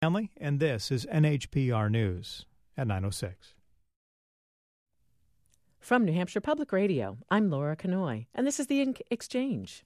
Family, and this is NHPR News at 9:06. From New Hampshire Public Radio, I'm Laura Kanoy, and this is The Exchange.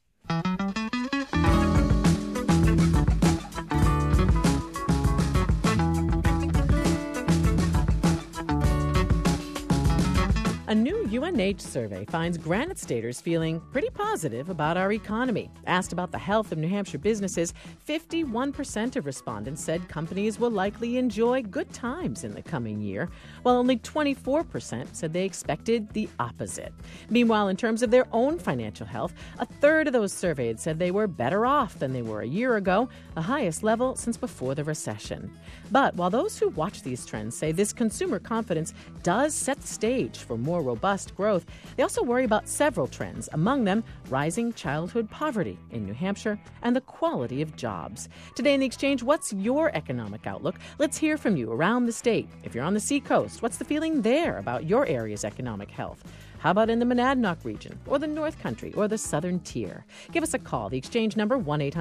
A new UNH survey finds Granite Staters feeling pretty positive about our economy. Asked about the health of New Hampshire businesses, 51% of respondents said companies will likely enjoy good times in the coming year, while only 24% said they expected the opposite. Meanwhile, in terms of their own financial health, a third of those surveyed said they were better off than they were a year ago, the highest level since before the recession. But while those who watch these trends say this consumer confidence does set the stage for more robust growth, they also worry about several trends, among them rising childhood poverty in New Hampshire and the quality of jobs. Today in The Exchange, what's your economic outlook? Let's hear from you around the state. If you're on the Seacoast, what's the feeling there about your area's economic health? How about in the Monadnock region, or the North Country, or the Southern Tier? Give us a call. The Exchange number,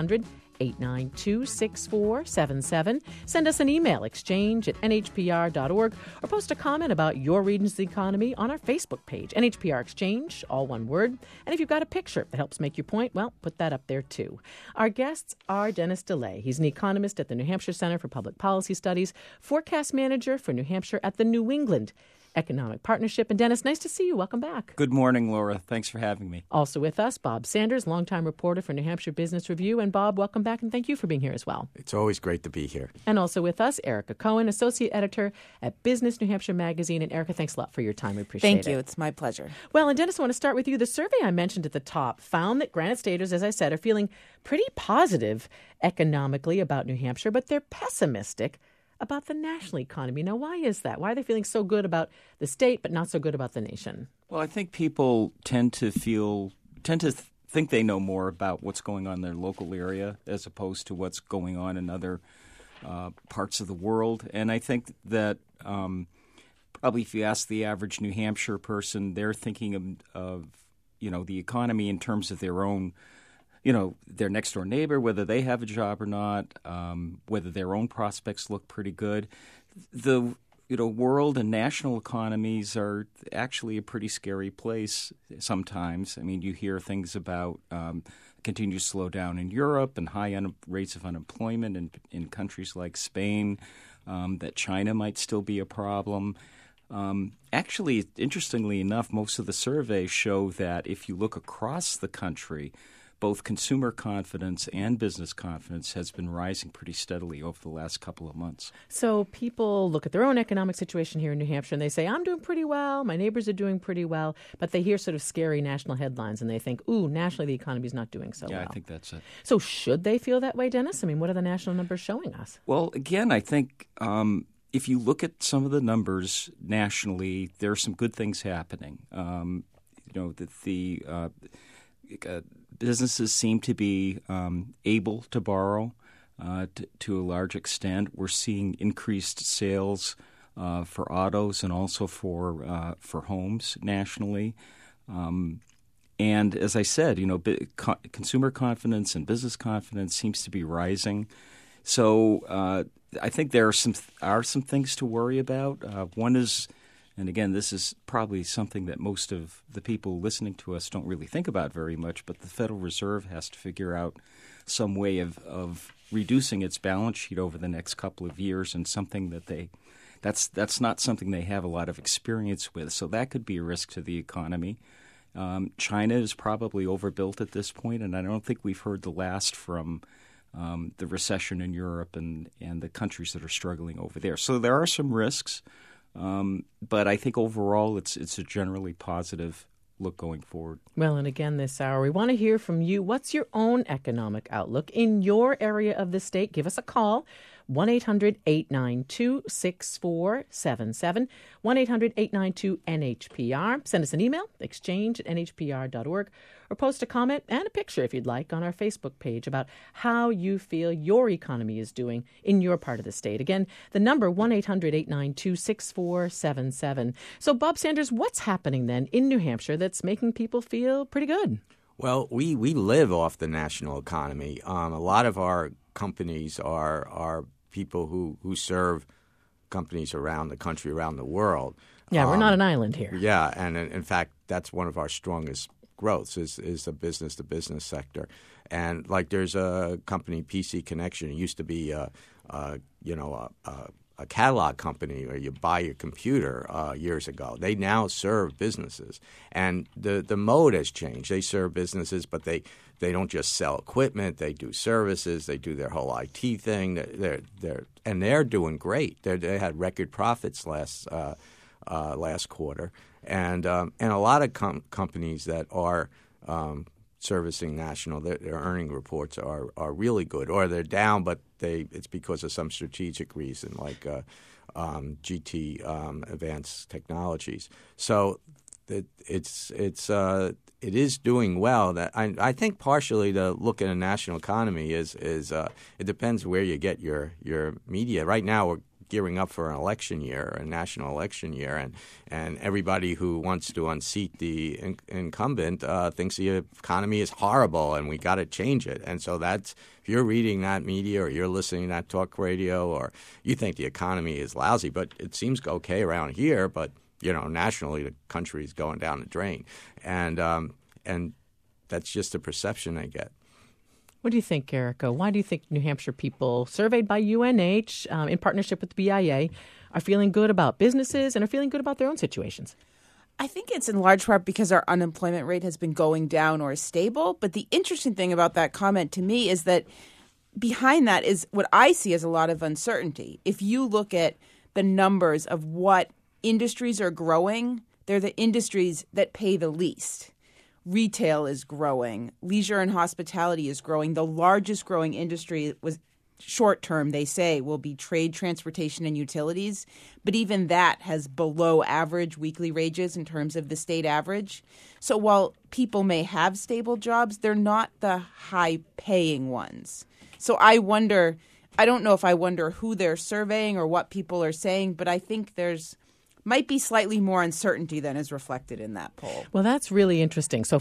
1-800-892-6477. Send us an email, exchange@nhpr.org, or post a comment about your region's economy on our Facebook page, NHPR Exchange, all one word. And if you've got a picture that helps make your point, well, put that up there too. Our guests are Dennis DeLay. He's an economist at the New Hampshire Center for Public Policy Studies, forecast manager for New Hampshire at the New England Economic Partnership. And Dennis, nice to see you. Welcome back. Good morning, Laura. Thanks for having me. Also with us, Bob Sanders, longtime reporter for New Hampshire Business Review. And Bob, welcome back, and thank you for being here as well. It's always great to be here. And also with us, Erica Cohen, associate editor at Business New Hampshire Magazine. And Erica, thanks a lot for your time. We appreciate it. Thank you. It's my pleasure. Well, and Dennis, I want to start with you. The survey I mentioned at the top found that Granite Staters, as I said, are feeling pretty positive economically about New Hampshire, but they're pessimistic about the national economy. Now, why is that? Why are they feeling so good about the state but not so good about the nation? Well, I think people tend to think they know more about what's going on in their local area as opposed to what's going on in other parts of the world. And I think that probably if you ask the average New Hampshire person, they're thinking of the economy in terms of their own, their next door neighbor, whether they have a job or not, whether their own prospects look pretty good. The world and national economies are actually a pretty scary place sometimes. I mean, you hear things about continued slowdown in Europe and high rates of unemployment in countries like Spain, that China might still be a problem. Actually, interestingly enough, most of the surveys show that if you look across the country, both consumer confidence and business confidence has been rising pretty steadily over the last couple of months. So people look at their own economic situation here in New Hampshire and they say, I'm doing pretty well, my neighbors are doing pretty well, but they hear sort of scary national headlines and they think, ooh, nationally the economy's not doing so well. Yeah, I think that's it. So should they feel that way, Dennis? I mean, what are the national numbers showing us? Well, again, I think if you look at some of the numbers nationally, there are some good things happening. Businesses seem to be able to borrow to a large extent. We're seeing increased sales for autos and also for homes nationally. And as I said, consumer confidence and business confidence seems to be rising. So I think there are some things to worry about. One is, and again, this is probably something that most of the people listening to us don't really think about very much, but the Federal Reserve has to figure out some way of reducing its balance sheet over the next couple of years, and something that's not something they have a lot of experience with. So that could be a risk to the economy. China is probably overbuilt at this point, and I don't think we've heard the last from the recession in Europe and the countries that are struggling over there. So there are some risks. But I think overall it's a generally positive look going forward. Well, and again this hour, we want to hear from you. What's your own economic outlook in your area of the state? Give us a call. 1-800-892-6477, 1-800-892-NHPR. Send us an email, exchange@nhpr.org, or post a comment and a picture, if you'd like, on our Facebook page about how you feel your economy is doing in your part of the state. Again, the number, 1-800-892-6477. So, Bob Sanders, what's happening then in New Hampshire that's making people feel pretty good? Well, we live off the national economy. A lot of our companies are people who serve companies around the country, around the world. Yeah, we're not an island here. Yeah, and in fact, that's one of our strongest growths is the business-to-business sector. And like there's a company, PC Connection. It used to be a catalog company where you buy your computer years ago. They now serve businesses, and the mode has changed. They serve businesses, but they don't just sell equipment. They do services. They do their whole IT thing. They're doing great. They had record profits last quarter, and a lot of companies that are servicing national, their earning reports are really good, or they're down, but it's because of some strategic reason, like GT Advanced Technologies. So it is doing well. That I think partially to look at a national economy is it depends where you get your media. Right now we're gearing up for an election year, a national election year, and everybody who wants to unseat the incumbent thinks the economy is horrible and we got to change it. And so that's if you're reading that media or you're listening to that talk radio or you think the economy is lousy, but it seems okay around here, but nationally the country is going down the drain, and that's just a perception I get. What do you think, Erica? Why do you think New Hampshire people surveyed by UNH in partnership with the BIA are feeling good about businesses and are feeling good about their own situations? I think it's in large part because our unemployment rate has been going down or is stable. But the interesting thing about that comment to me is that behind that is what I see as a lot of uncertainty. If you look at the numbers of what industries are growing, they're the industries that pay the least. Retail is growing. Leisure and hospitality is growing. The largest growing industry was short term, they say, will be trade, transportation, and utilities. But even that has below average weekly wages in terms of the state average. So while people may have stable jobs, they're not the high paying ones. So I wonder, I don't know if I wonder who they're surveying or what people are saying, but I think there's might be slightly more uncertainty than is reflected in that poll. Well, that's really interesting. So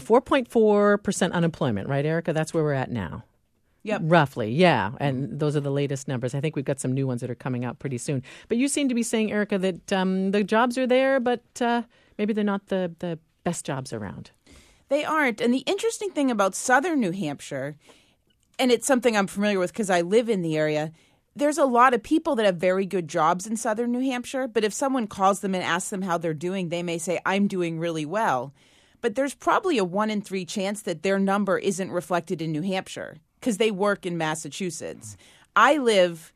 4.4% unemployment, right, Erica? That's where we're at now. Yep. Roughly, yeah. And those are the latest numbers. I think we've got some new ones that are coming out pretty soon. But you seem to be saying, Erica, that the jobs are there, but maybe they're not the best jobs around. They aren't. And the interesting thing about southern New Hampshire, and it's something I'm familiar with because I live in the area, there's a lot of people that have very good jobs in southern New Hampshire, but if someone calls them and asks them how they're doing, they may say, I'm doing really well. But there's probably a 1 in 3 chance that their number isn't reflected in New Hampshire because they work in Massachusetts. I live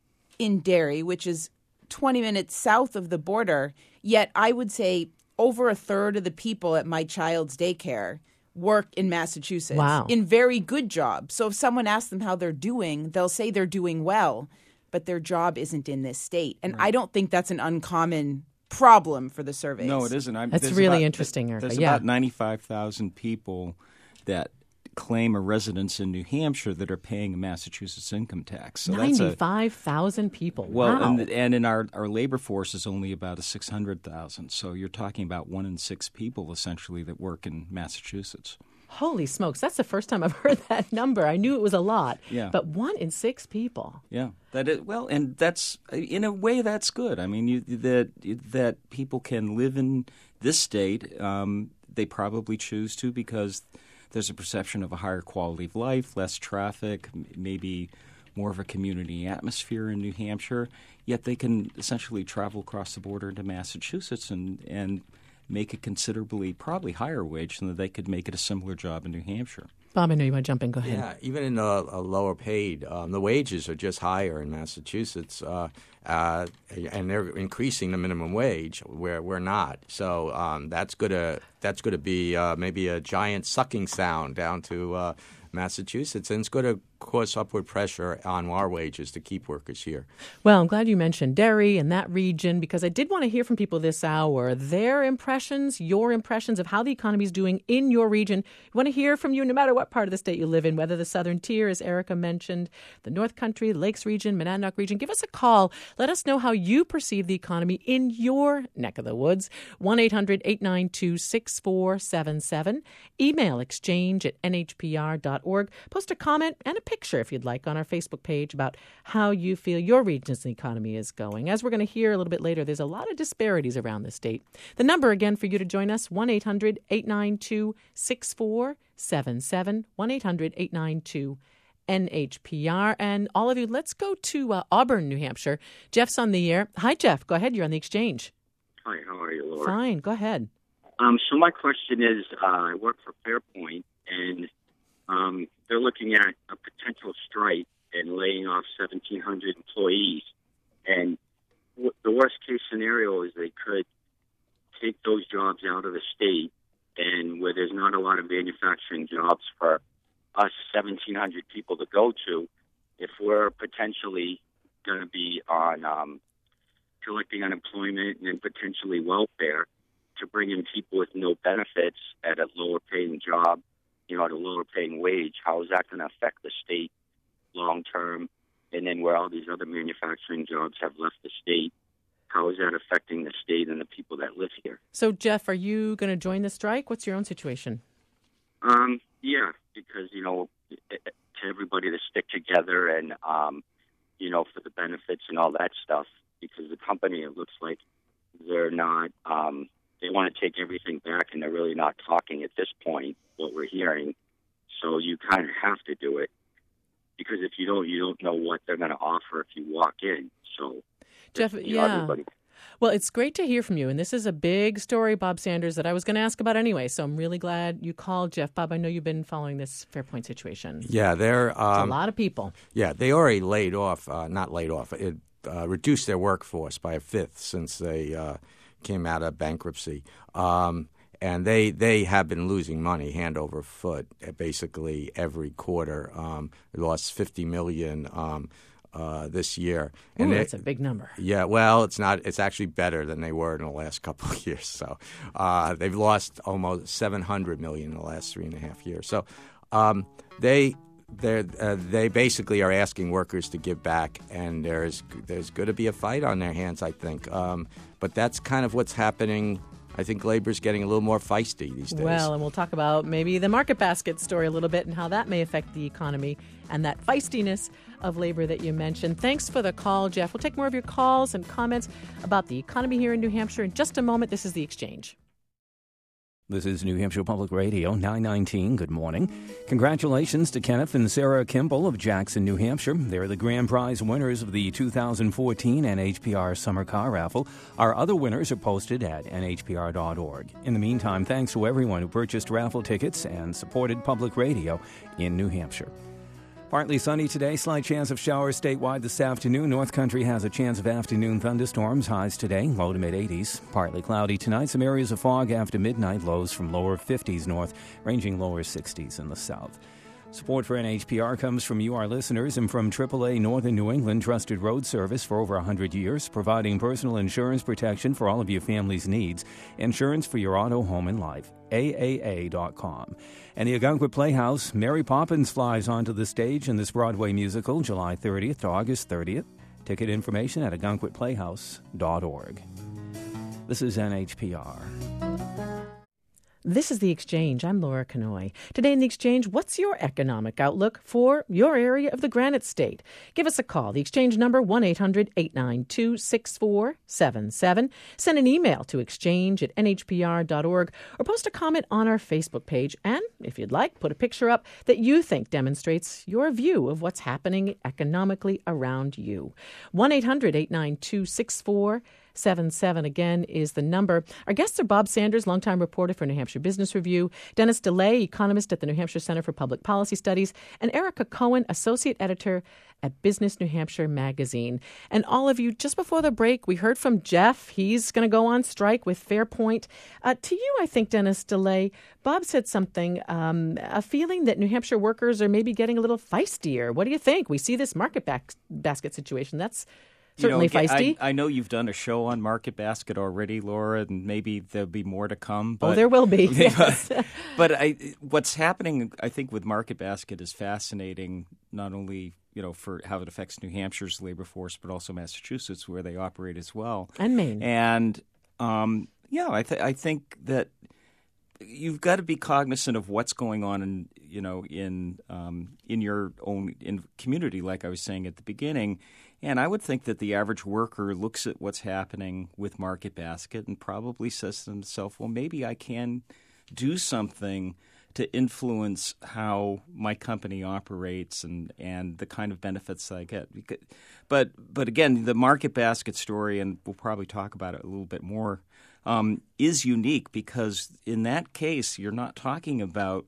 in Derry, which is 20 minutes south of the border, yet I would say over a third of the people at my child's daycare work in Massachusetts. Wow. In very good jobs. So if someone asks them how they're doing, they'll say they're doing well, but their job isn't in this state. And I don't think that's an uncommon problem for the surveys. No, it isn't. That's really interesting, Erica. There's about 95,000 people that claim a residence in New Hampshire that are paying a Massachusetts income tax. So 95,000 people. Well, wow. and in our labor force is only about 600,000. So you're talking about 1 in 6 people essentially that work in Massachusetts. Holy smokes. That's the first time I've heard that number. I knew it was a lot. Yeah. But 1 in 6 people. Yeah. And that's, in a way, that's good. I mean, that people can live in this state. They probably choose to because there's a perception of a higher quality of life, less traffic, maybe more of a community atmosphere in New Hampshire, yet they can essentially travel across the border into Massachusetts and make a considerably, probably higher wage than they could make at a similar job in New Hampshire. Bob, I know you want to jump in. Go ahead. Yeah, even in a lower paid, the wages are just higher in Massachusetts, and they're increasing the minimum wage where we're not. So that's going to be maybe a giant sucking sound down to Massachusetts, and it's going to cause upward pressure on our wages to keep workers here. Well, I'm glad you mentioned Derry and that region because I did want to hear from people this hour, their impressions, your impressions of how the economy is doing in your region. We want to hear from you no matter what part of the state you live in, whether the southern tier, as Erica mentioned, the North Country, Lakes region, Monadnock region. Give us a call. Let us know how you perceive the economy in your neck of the woods. 1-800-892-6477. Email exchange@nhpr.org. Post a comment and a picture, if you'd like, on our Facebook page about how you feel your region's economy is going. As we're going to hear a little bit later, there's a lot of disparities around the state. The number again for you to join us, 1-800-892-6477, 1-800-892-NHPR. And all of you, let's go to Auburn, New Hampshire. Jeff's on the air. Hi, Jeff. Go ahead. You're on the exchange. Hi, how are you, Laura? Fine. Go ahead. So my question is, I work for Fairpoint, and they're looking at a potential strike and laying off 1,700 employees. And the worst-case scenario is they could take those jobs out of the state, and where there's not a lot of manufacturing jobs for us 1,700 people to go to, if we're potentially going to be on collecting unemployment and then potentially welfare, to bring in people with no benefits at a lower paying job, at a lower paying wage, how is that going to affect the state long term? And then where all these other manufacturing jobs have left the state, how is that affecting the state and the people that live here? So, Jeff, are you going to join the strike? What's your own situation? Yeah, because, to everybody to stick together and, for the benefits and all that stuff, because the company, it looks like they're not, they want to take everything back, and they're really not talking at this point, what we're hearing. So you kind of have to do it, because if you don't know what they're going to offer if you walk in. So, Jeff, everybody. Well, it's great to hear from you. And this is a big story, Bob Sanders, that I was going to ask about anyway. So I'm really glad you called, Jeff. Bob, I know you've been following this Fairpoint situation. Yeah, it's a lot of people. Yeah, they already laid off, not laid off, it reduced their workforce by a fifth since they came out of bankruptcy. And they have been losing money hand over foot basically every quarter. They lost $50 million this year. And that's a big number. Yeah, well, it's not. It's actually better than they were in the last couple of years. So they've lost almost $700 million in the last 3.5 years. So they basically are asking workers to give back, and there's going to be a fight on their hands, I think. But that's kind of what's happening. I think labor's getting a little more feisty these days. Well, and we'll talk about maybe the market basket story a little bit and how that may affect the economy and that feistiness of labor that you mentioned. Thanks for the call, Jeff. We'll take more of your calls and comments about the economy here in New Hampshire in just a moment. This is The Exchange. This is New Hampshire Public Radio, 919. Good morning. Congratulations to Kenneth and Sarah Kimball of Jackson, New Hampshire. They're the grand prize winners of the 2014 NHPR Summer Car Raffle. Our other winners are posted at nhpr.org. In the meantime, thanks to everyone who purchased raffle tickets and supported public radio in New Hampshire. Partly sunny today, slight chance of showers statewide this afternoon. North Country has a chance of afternoon thunderstorms, highs today, low to mid-80s. Partly cloudy tonight, some areas of fog after midnight, lows from lower 50s north, ranging lower 60s in the south. Support for NHPR comes from you, our listeners, and from AAA Northern New England Trusted Road Service for over 100 years, providing personal insurance protection for all of your family's needs. Insurance for your auto, home, and life. AAA.com. And the Algonquin Playhouse, Mary Poppins flies onto the stage in this Broadway musical July 30th to August 30th. Ticket information at algonquinplayhouse.org. This is NHPR. This is The Exchange. I'm Laura Canoy. Today in The Exchange, what's your economic outlook for your area of the Granite State? Give us a call. The Exchange number, 1-800-892-6477. Send an email to exchange@nhpr.org or post a comment on our Facebook page. And, if you'd like, put a picture up that you think demonstrates your view of what's happening economically around you. 1-800-892-6477 again is the number. Our guests are Bob Sanders, longtime reporter for New Hampshire Business Review, Dennis DeLay, economist at the New Hampshire Center for Public Policy Studies, and Erica Cohen, associate editor at Business New Hampshire magazine. And all of you, just before the break, we heard from Jeff. He's going to go on strike with Fairpoint. To you, I think, Dennis DeLay, Bob said something, a feeling that New Hampshire workers are maybe getting a little feistier. What do you think? We see this market basket situation. That's certainly feisty. I know you've done a show on Market Basket already, Laura, and maybe there'll be more to come. But, there will be. Yes. But what's happening, I think, with Market Basket is fascinating, not only for how it affects New Hampshire's labor force, but also Massachusetts, where they operate as well. And Maine. And, I think that you've got to be cognizant of what's going on in your own community, like I was saying at the beginning. And I would think that the average worker looks at what's happening with Market Basket and probably says to himself, well, maybe I can do something to influence how my company operates and the kind of benefits I get. But again, the Market Basket story, and we'll probably talk about it a little bit more, is unique because in that case, you're not talking about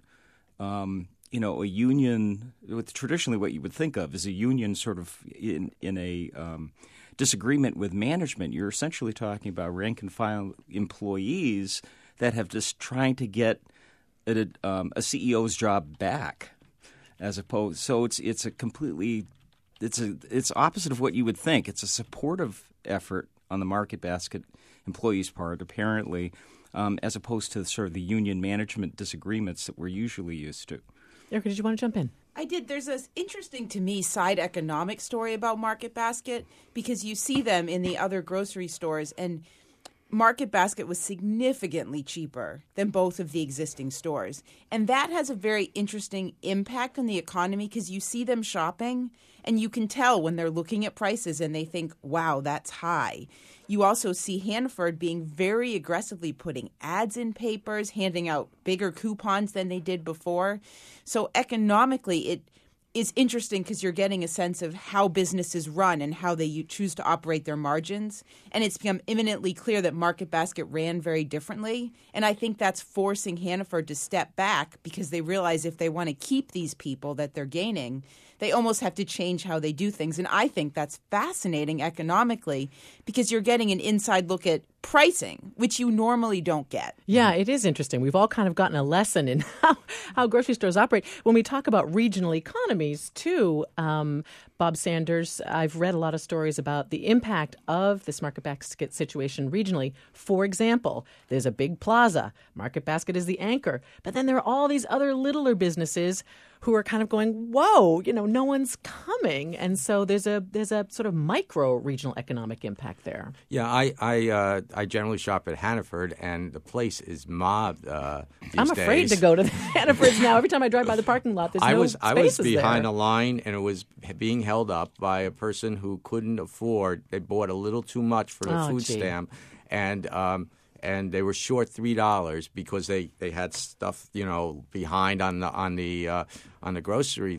a union. Traditionally, what you would think of is a union sort of in a disagreement with management. You're essentially talking about rank and file employees that have just trying to get a CEO's job back, as opposed. So it's a completely it's opposite of what you would think. It's a supportive effort on the Market Basket employees' part, apparently, as opposed to sort of the union management disagreements that we're usually used to. Erica, did you want to jump in? I did. There's this interesting, to me, side economic story about Market Basket because you see them in the other grocery stores, and Market Basket was significantly cheaper than both of the existing stores. And that has a very interesting impact on the economy because you see them shopping and you can tell when they're looking at prices and they think, wow, that's high. You also see Hannaford being very aggressively putting ads in papers, handing out bigger coupons than they did before. So economically, it is interesting because you're getting a sense of how businesses run and how they choose to operate their margins. And it's become imminently clear that Market Basket ran very differently. And I think that's forcing Hannaford to step back because they realize if they want to keep these people that they're gaining, they almost have to change how they do things. And I think that's fascinating economically because you're getting an inside look at pricing, which you normally don't get. Yeah, it is interesting. We've all kind of gotten a lesson in how grocery stores operate. When we talk about regional economies, too, Bob Sanders, I've read a lot of stories about the impact of this Market Basket situation regionally. For example, there's a big plaza. Market Basket is the anchor. But then there are all these other littler businesses who are kind of going, whoa, no one's coming. And so there's a sort of micro regional economic impact there. Yeah, I generally shop at Hannaford, and the place is mobbed these I'm afraid days. to go to the Hannafords now. Every time I drive by the parking lot, there's I was spaces behind there. a line, and it was being held up by a person who couldn't afford. They bought a little too much for the food stamp, and they were short $3 because they had stuff behind on the grocery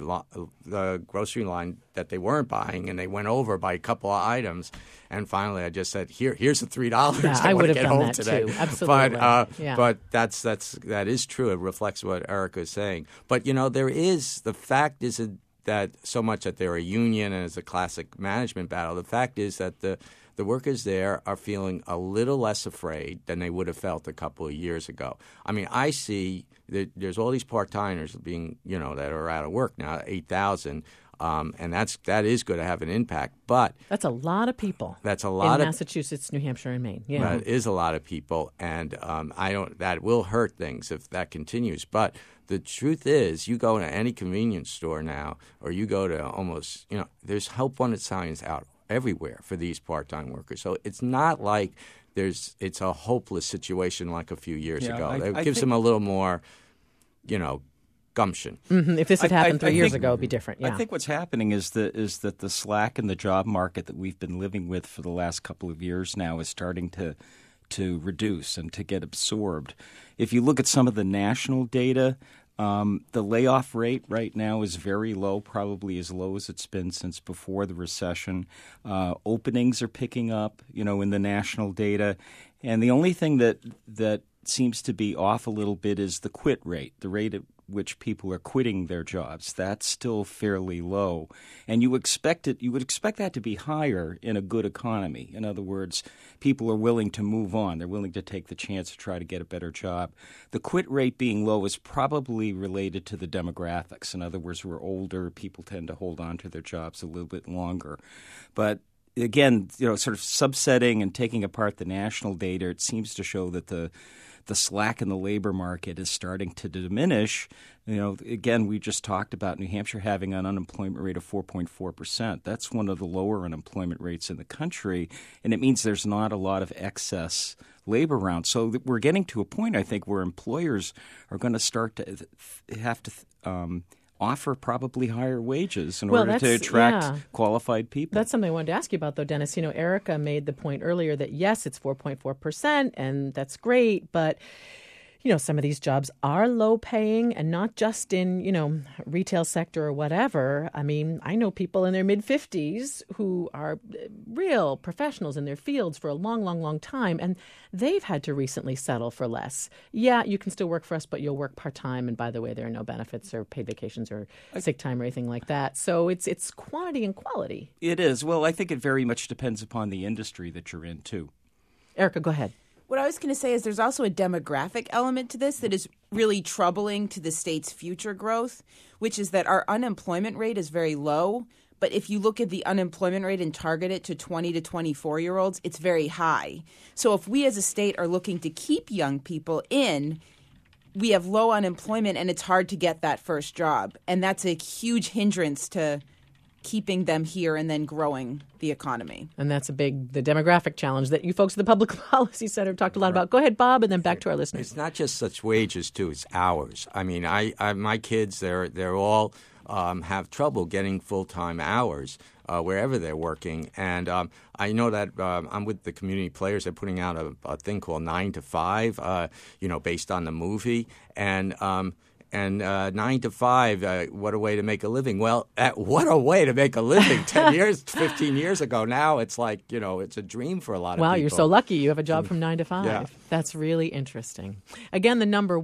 line that they weren't buying, and they went over by a couple of items. And finally, I just said, "Here's the $3. Yeah, I would want to have get done home that today." too. Absolutely. But that is true. It reflects what Erica is saying. But the fact isn't that so much that they're a union and it's a classic management battle. The fact is that the workers there are feeling a little less afraid than they would have felt a couple of years ago. I mean, I see that there's all these part-timers being, that are out of work now, 8,000, and that is going to have an impact. But that's a lot of people. That's a lot in Massachusetts, New Hampshire, and Maine. Yeah, that is a lot of people, and that will hurt things if that continues. But the truth is, you go to any convenience store now, or you go to almost, there's Help Wanted signs out everywhere for these part-time workers. So it's not like it's a hopeless situation like a few years ago. It gives them a little more, gumption. Mm-hmm. If this had happened 3 years ago, it would be different. Yeah. I think what's happening is that the slack in the job market that we've been living with for the last couple of years now is starting to reduce and to get absorbed. If you look at some of the national data, the layoff rate right now is very low, probably as low as it's been since before the recession. Openings are picking up, in the national data. And the only thing that seems to be off a little bit is the quit rate, the rate at which people are quitting their jobs. That's still fairly low. And you would expect that to be higher in a good economy. In other words, people are willing to move on. They're willing to take the chance to try to get a better job. The quit rate being low is probably related to the demographics. In other words, we're older. People tend to hold on to their jobs a little bit longer. But again, sort of subsetting and taking apart the national data, it seems to show that the the slack in the labor market is starting to diminish. Again, we just talked about New Hampshire having an unemployment rate of 4.4%. That's one of the lower unemployment rates in the country, and it means there's not a lot of excess labor around. So we're getting to a point, I think, where employers are going to start to have to offer probably higher wages in order to attract qualified people. That's something I wanted to ask you about, though, Dennis. Erica made the point earlier that, yes, it's 4.4%, and that's great, but some of these jobs are low paying, and not just in, retail sector or whatever. I mean, I know people in their mid-50s who are real professionals in their fields for a long, long, long time, and they've had to recently settle for less. Yeah, you can still work for us, but you'll work part-time, and by the way, there are no benefits or paid vacations or sick time or anything like that. So it's quantity and quality. It is. Well, I think it very much depends upon the industry that you're in, too. Erica, go ahead. What I was going to say is there's also a demographic element to this that is really troubling to the state's future growth, which is that our unemployment rate is very low. But if you look at the unemployment rate and target it to 20 to 24-year-olds, it's very high. So if we as a state are looking to keep young people in, we have low unemployment and it's hard to get that first job. And that's a huge hindrance to keeping them here and then growing the economy. And that's the demographic challenge that you folks at the Public Policy Center have talked a lot about. Go ahead, Bob, and then back to our listeners. It's not just such wages, too. It's hours. I mean, my kids, they're all have trouble getting full-time hours wherever they're working. And I know that I'm with the community players. They're putting out a thing called 9 to 5, based on the movie. And 9 to 5, what a way to make a living. Well, what a way to make a living 10 years, 15 years ago. Now it's like, it's a dream for a lot of people. Wow, you're so lucky. You have a job from 9 to 5. Yeah. That's really interesting. Again, the number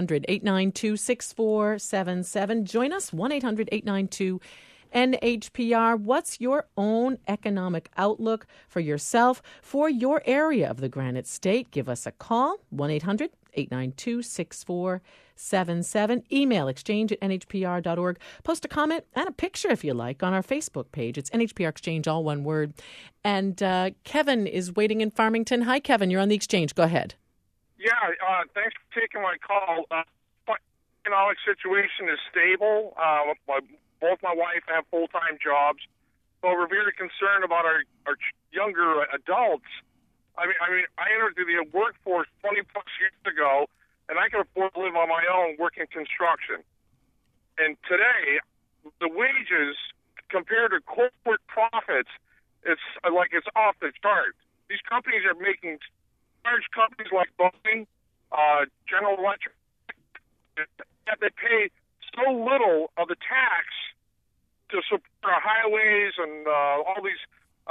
1-800-892-6477. Join us, 1-800-892-NHPR. What's your own economic outlook for yourself, for your area of the Granite State? Give us a call, 1-800-892-6477. Email exchange@nhpr.org. Post a comment and a picture if you like on our Facebook page. It's NHPR Exchange, all one word. And Kevin is waiting in Farmington. Hi, Kevin. You're on the Exchange. Go ahead. Yeah, thanks for taking my call. Economic situation is stable. Both my wife have full-time jobs, so we're very concerned about our younger adults. I mean, I entered the workforce 20-plus years ago, and I can afford to live on my own, work in construction. And today, the wages compared to corporate profits, it's off the chart. These companies are making large companies like Boeing, General Electric, that they pay so little of the tax to support our highways and all these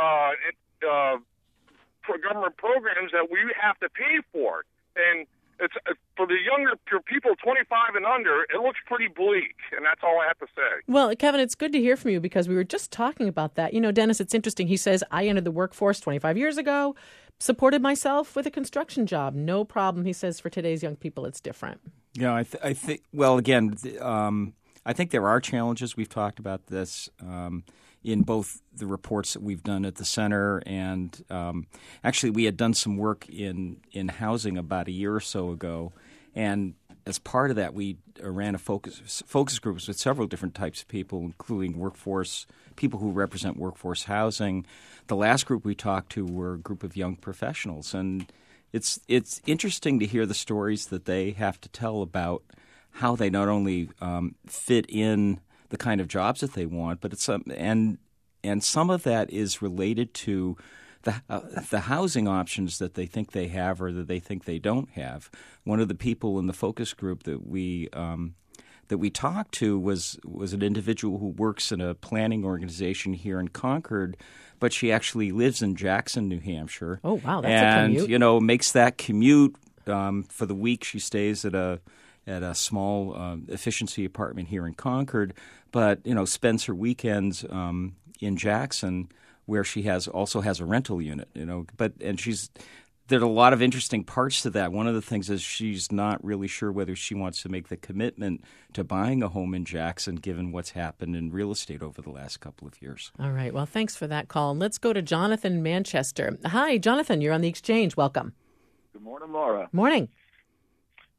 government programs that we have to pay for. And it's for the younger people, 25 and under, it looks pretty bleak, and that's all I have to say. Well, Kevin, it's good to hear from you because we were just talking about that. Dennis, it's interesting. He says, I entered the workforce 25 years ago, supported myself with a construction job. No problem. He says for today's young people, it's different. Yeah, I think, well, again, I think there are challenges. We've talked about this in both the reports that we've done at the center and actually we had done some work in housing about a year or so ago. And as part of that, we ran a focus groups with several different types of people, including people who represent workforce housing. The last group we talked to were a group of young professionals. And it's interesting to hear the stories that they have to tell about how they not only fit in the kind of jobs that they want, but and some of that is related to the housing options that they think they have or that they think they don't have. One of the people in the focus group that we talked to was an individual who works in a planning organization here in Concord, but she actually lives in Jackson, New Hampshire. Oh, wow, that's a commute. And makes that commute for the week. She stays at a small efficiency apartment here in Concord, but spends her weekends in Jackson, where she also has a rental unit. There are a lot of interesting parts to that. One of the things is she's not really sure whether she wants to make the commitment to buying a home in Jackson, given what's happened in real estate over the last couple of years. All right. Well, thanks for that call. And let's go to Jonathan in Manchester. Hi, Jonathan. You're on the Exchange. Welcome. Good morning, Laura. Morning.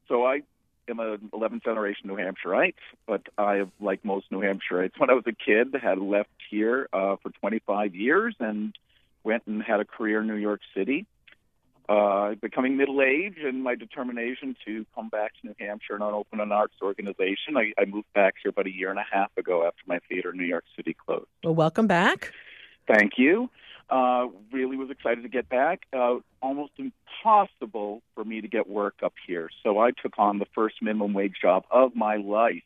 So I am an 11th generation New Hampshireite, but I, like most New Hampshireites, when I was a kid, had left here for 25 years and went and had a career in New York City. Becoming middle-aged and my determination to come back to New Hampshire and open an arts organization, I moved back here about a year and a half ago after my theater in New York City closed. Well, welcome back. Thank you. Really was excited to get back. Almost impossible for me to get work up here. So I took on the first minimum wage job of my life,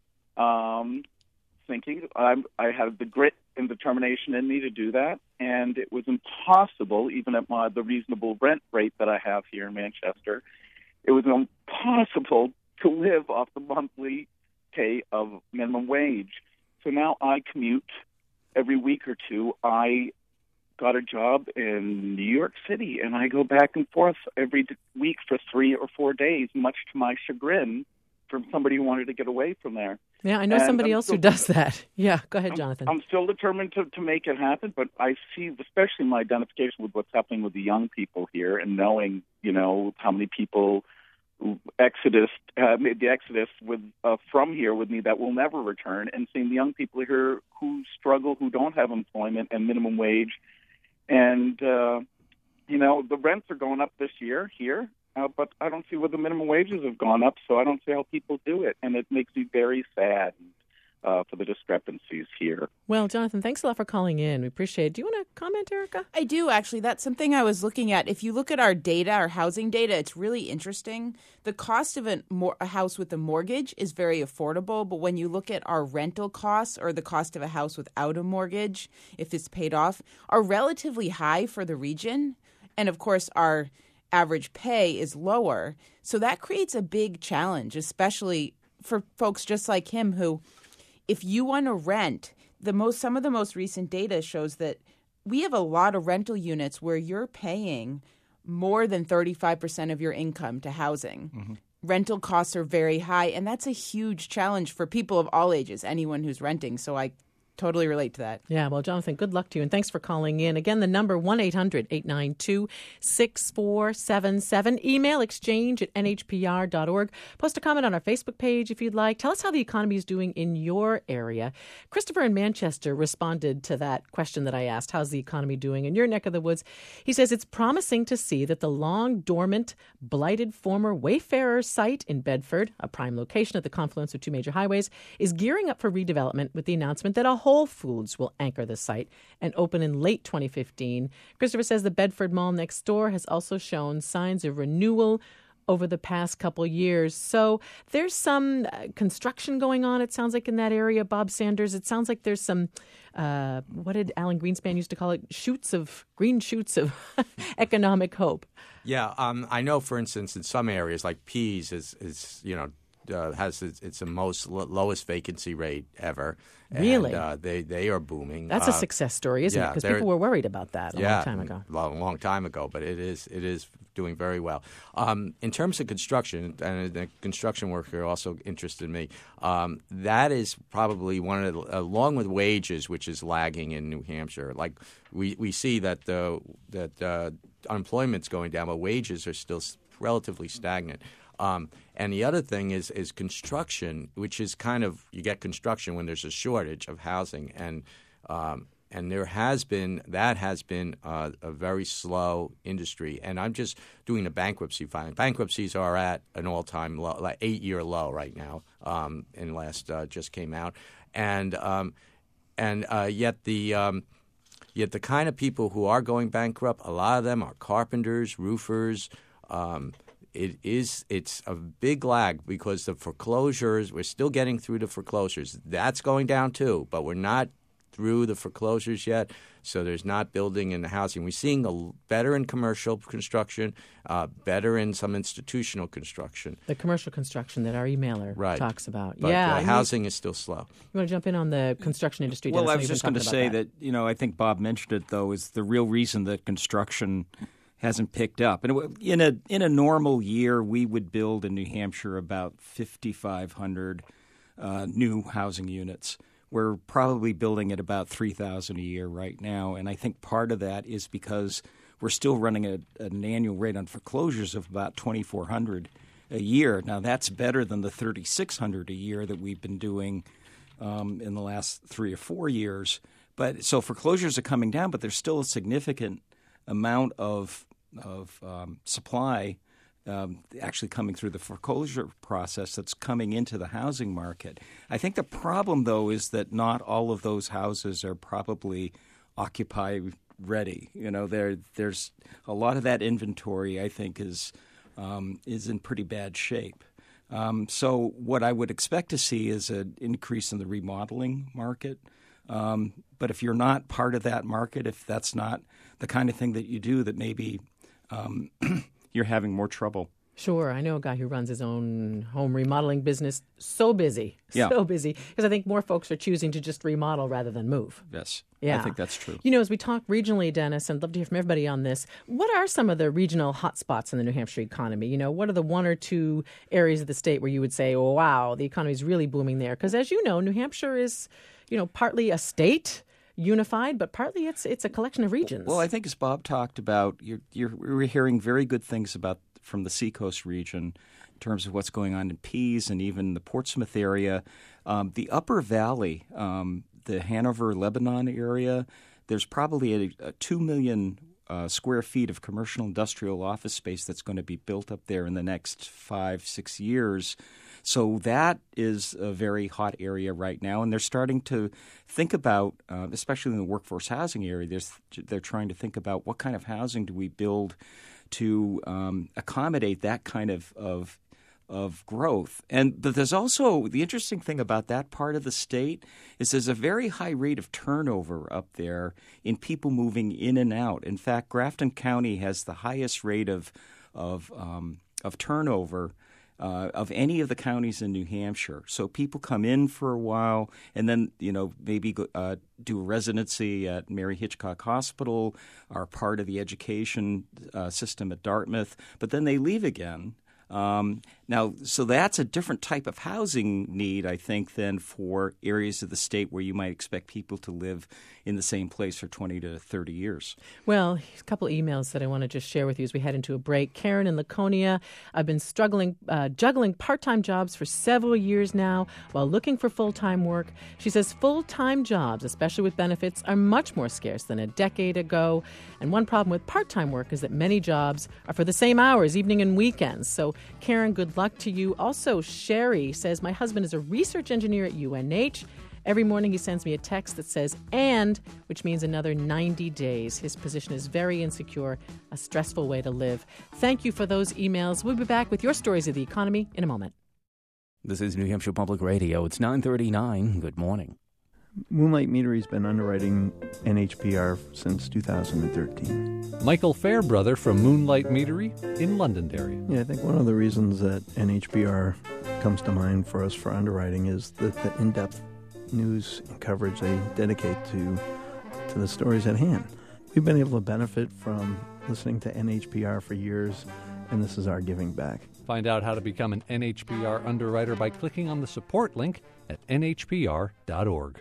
thinking I had the grit and determination in me to do that. And it was impossible, even at the reasonable rent rate that I have here in Manchester, it was impossible to live off the monthly pay of minimum wage. So now I commute every week or two. I got a job in New York City, and I go back and forth every week for 3 or 4 days, much to my chagrin, from somebody who wanted to get away from there. Yeah, I know somebody else who does that. Yeah, go ahead, Jonathan. I'm still determined to make it happen, but I see, especially my identification with what's happening with the young people here and knowing, how many people made the exodus from here with me that will never return, and seeing the young people here who struggle, who don't have employment and minimum wage. And, the rents are going up this year here. But I don't see where the minimum wages have gone up, so I don't see how people do it. And it makes me very sad for the discrepancies here. Well, Jonathan, thanks a lot for calling in. We appreciate it. Do you want to comment, Erica? I do, actually. That's something I was looking at. If you look at our data, our housing data, it's really interesting. The cost of a house with a mortgage is very affordable, but when you look at our rental costs or the cost of a house without a mortgage, if it's paid off, are relatively high for the region. And, of course, our average pay is lower. So that creates a big challenge, especially for folks just like him who, if you want to rent, some of the most recent data shows that we have a lot of rental units where you're paying more than 35% of your income to housing. Mm-hmm. Rental costs are very high, and that's a huge challenge for people of all ages, anyone who's renting. So I totally relate to that. Yeah, well, Jonathan, good luck to you, and thanks for calling in. Again, the number 1-800-892-6477. Email exchange@nhpr.org. Post a comment on our Facebook page if you'd like. Tell us how the economy is doing in your area. Christopher in Manchester responded to that question that I asked, how's the economy doing in your neck of the woods? He says, it's promising to see that the long-dormant, blighted former Wayfarer site in Bedford, a prime location at the confluence of two major highways, is gearing up for redevelopment with the announcement that a Whole Foods will anchor the site and open in late 2015. Christopher says the Bedford Mall next door has also shown signs of renewal over the past couple years. So there's some construction going on, it sounds like, in that area, Bob Sanders. It sounds like there's some, what did Alan Greenspan used to call it? Green shoots of economic hope. Yeah, I know, for instance, in some areas like Pease has it's the lowest vacancy rate ever. Really? And, they are booming. That's a success story, isn't it? Because people were worried about that a long time ago. A long time ago, but it is doing very well. In terms of construction, and the construction worker also interested me, that is probably one of the, along with wages, which is lagging in New Hampshire. Like we see that unemployment's going down, but wages are still relatively stagnant. And the other thing is construction, which is kind of, you get construction when there's a shortage of housing, and there has been a very slow industry. And I'm just doing a bankruptcy filing. Bankruptcies are at an all-time low, like 8-year low right now. And last just came out, and yet the kind of people who are going bankrupt, a lot of them are carpenters, roofers. It's a big lag because the foreclosures, we're still getting through the foreclosures. That's going down too, but we're not through the foreclosures yet, so there's not building in the housing. We're seeing better in commercial construction, better in some institutional construction. The commercial construction that our emailer talks about. But housing is still slow. You want to jump in on the construction industry? Well, I was just going to say that, I think Bob mentioned it, though, is the real reason that construction hasn't picked up. And in a normal year, we would build in New Hampshire about 5,500 new housing units. We're probably building at about 3,000 a year right now, and I think part of that is because we're still running an annual rate on foreclosures of about 2,400 a year. Now, that's better than the 3,600 a year that we've been doing in the last 3 or 4 years. But so foreclosures are coming down, but there's still a significant amount of supply actually coming through the foreclosure process that's coming into the housing market. I think the problem, though, is that not all of those houses are probably occupy ready. There's a lot of that inventory, I think, is in pretty bad shape. So what I would expect to see is an increase in the remodeling market. But if you're not part of that market, if that's not the kind of thing that you do, that maybe you're having more trouble. Sure. I know a guy who runs his own home remodeling business. So busy. Because I think more folks are choosing to just remodel rather than move. Yes. Yeah. I think that's true. As we talk regionally, Dennis, and I'd love to hear from everybody on this, what are some of the regional hotspots in the New Hampshire economy? What are the 1 or 2 areas of the state where you would say, oh, wow, the economy is really booming there? Because as you know, New Hampshire is, partly a state, unified, but partly it's a collection of regions. Well, I think as Bob talked about, we're hearing very good things from the Seacoast region in terms of what's going on in Pease and even the Portsmouth area. The Upper Valley, the Hanover-Lebanon area, there's probably a 2 million square feet of commercial industrial office space that's going to be built up there in the next 5-6 years. So that is a very hot area right now, and they're starting to think about, especially in the workforce housing area, they're trying to think about what kind of housing do we build to accommodate that kind of growth. But there's also the interesting thing about that part of the state is there's a very high rate of turnover up there in people moving in and out. In fact, Grafton County has the highest rate of turnover of any of the counties in New Hampshire. So people come in for a while and then, maybe do a residency at Mary Hitchcock Hospital, are part of the education system at Dartmouth, but then they leave again. Now, so that's a different type of housing need, I think, than for areas of the state where you might expect people to live in the same place for 20 to 30 years. Well, a couple of emails that I want to just share with you as we head into a break. Karen in Laconia, I've been juggling part-time jobs for several years now while looking for full-time work. She says full-time jobs, especially with benefits, are much more scarce than a decade ago. And one problem with part-time work is that many jobs are for the same hours, evening and weekends. So, Karen, good luck to you. Also, Sherry says, my husband is a research engineer at UNH. Every morning he sends me a text that says, and, which means another 90 days. His position is very insecure, a stressful way to live. Thank you for those emails. We'll be back with your stories of the economy in a moment. This is New Hampshire Public Radio. It's 9:39. Good morning. Moonlight Meadery's been underwriting NHPR since 2013. Michael Fairbrother from Moonlight Meadery in Londonderry. Yeah, I think one of the reasons that NHPR comes to mind for us for underwriting is the in-depth news and coverage they dedicate to the stories at hand. We've been able to benefit from listening to NHPR for years, and this is our giving back. Find out how to become an NHPR underwriter by clicking on the support link at nhpr.org.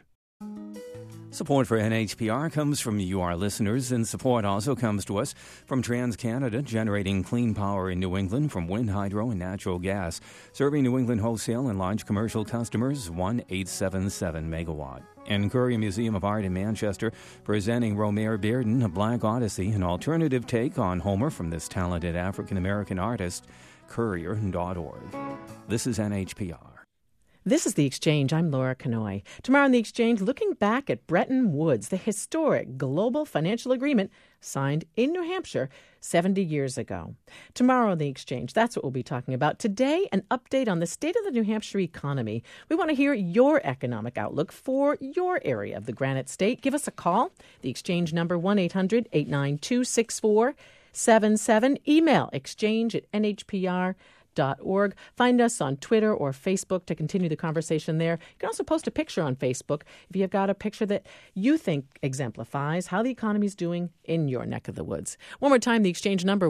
Support for NHPR comes from you, our listeners, and support also comes to us from TransCanada, generating clean power in New England from wind, hydro, and natural gas, serving New England wholesale and large commercial customers, 1-877 megawatt. And Currier Museum of Art in Manchester, presenting Romare Bearden, A Black Odyssey, an alternative take on Homer from this talented African-American artist, Currier.org. This is NHPR. This is The Exchange. I'm Laura Kanoy. Tomorrow on The Exchange, looking back at Bretton Woods, the historic global financial agreement signed in New Hampshire 70 years ago. Tomorrow on The Exchange, that's what we'll be talking about. Today, an update on the state of the New Hampshire economy. We want to hear your economic outlook for your area of the Granite State. Give us a call. The Exchange number 1-800-892-6477. Email exchange@nhpr.org. Find us on Twitter or Facebook to continue the conversation there. You can also post a picture on Facebook if you've got a picture that you think exemplifies how the economy is doing in your neck of the woods. One more time, the Exchange number,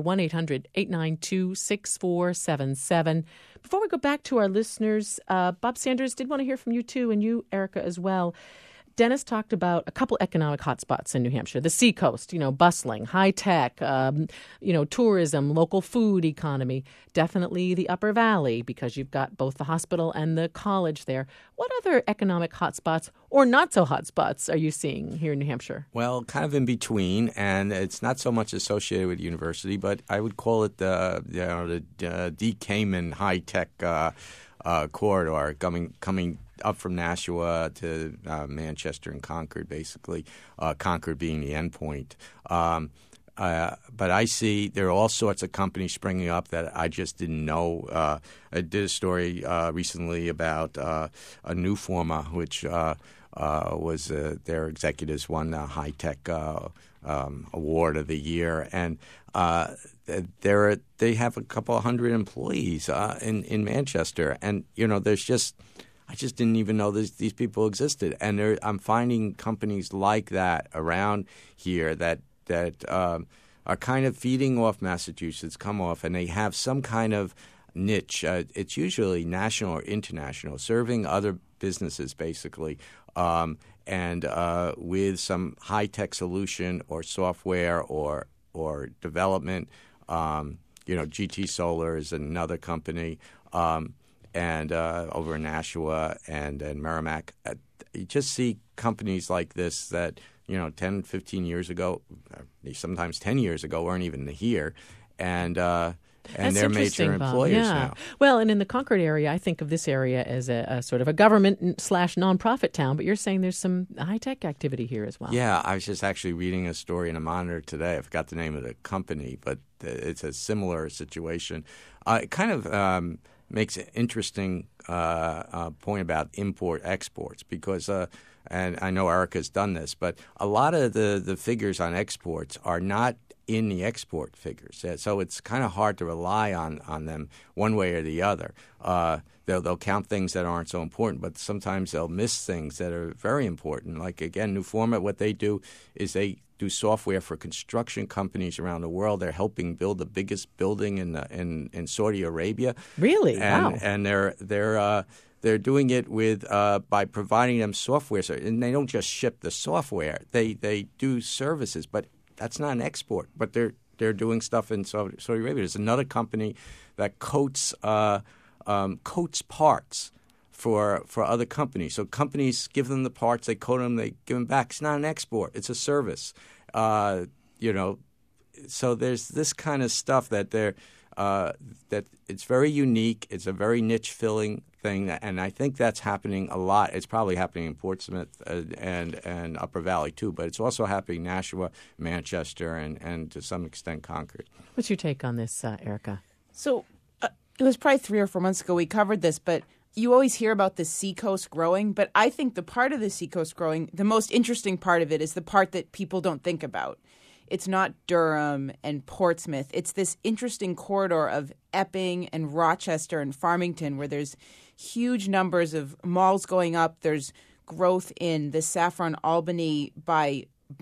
1-800-892-6477. Before we go back to our listeners, Bob Sanders did want to hear from you too, and you, Erica, as well. Dennis talked about a couple economic hotspots in New Hampshire. The seacoast, bustling, high tech, tourism, local food economy. Definitely the Upper Valley, because you've got both the hospital and the college there. What other economic hotspots or not so hotspots are you seeing here in New Hampshire? Well, kind of in between, and it's not so much associated with the university, but I would call it the Cayman high tech corridor coming up from Nashua to Manchester and Concord, basically, Concord being the end point. But I see there are all sorts of companies springing up that I just didn't know. I did a story recently about a Nuforma, which was their executives won the high-tech award of the year. And they have a couple hundred employees in Manchester. And, I just didn't even know these people existed. And I'm finding companies like that around here that are kind of feeding off Massachusetts, come off, and they have some kind of niche. It's usually national or international, serving other businesses basically, and with some high-tech solution or software or development. GT Solar is another company. And over in Nashua and Merrimack, you just see companies like this that, 10, 15 years ago, sometimes 10 years ago, weren't even here. And they're major employers now. Well, and in the Concord area, I think of this area as a sort of a government/nonprofit town, but you're saying there's some high-tech activity here as well. Yeah, I was just actually reading a story in a Monitor today. I forgot the name of the company, but it's a similar situation. It kind of makes an interesting point about import-exports because and I know Erica's done this, but a lot of the figures on exports are not in the export figures. So it's kind of hard to rely on them one way or the other. They'll count things that aren't so important, but sometimes they'll miss things that are very important. Like, again, Nuforma, what they do is they do software for construction companies around the world. They're helping build the biggest building in Saudi Arabia. Really? And, wow. And they're doing it with by providing them software. And they don't just ship the software. They do services, but that's not an export. But they're doing stuff in Saudi Arabia. There's another company that coats parts for other companies. So companies give them the parts, they coat them, they give them back. It's not an export. It's a service. So there's this kind of stuff that that it's very unique. It's a very niche-filling thing, and I think that's happening a lot. It's probably happening in Portsmouth and Upper Valley too, but it's also happening in Nashua, Manchester, and to some extent Concord. What's your take on this, Erica? So it was probably 3 or 4 months ago we covered this, but you always hear about the seacoast growing, but I think the part of the seacoast growing, the most interesting part of it is the part that people don't think about. It's not Durham and Portsmouth. It's this interesting corridor of Epping and Rochester and Farmington where there's huge numbers of malls going up. There's growth in the Saffron Albany by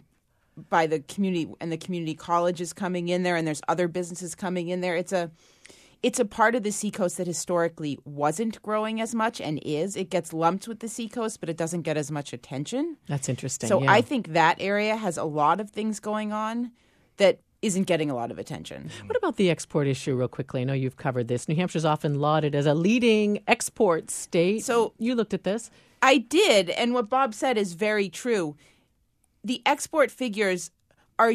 the community, and the community college is coming in there, and there's other businesses coming in there. It's a part of the seacoast that historically wasn't growing as much and is. It gets lumped with the seacoast, but it doesn't get as much attention. That's interesting. So yeah. I think that area has a lot of things going on that isn't getting a lot of attention. What about the export issue real quickly? I know you've covered this. New Hampshire's often lauded as a leading export state. So you looked at this. I did, and what Bob said is very true. The export figures were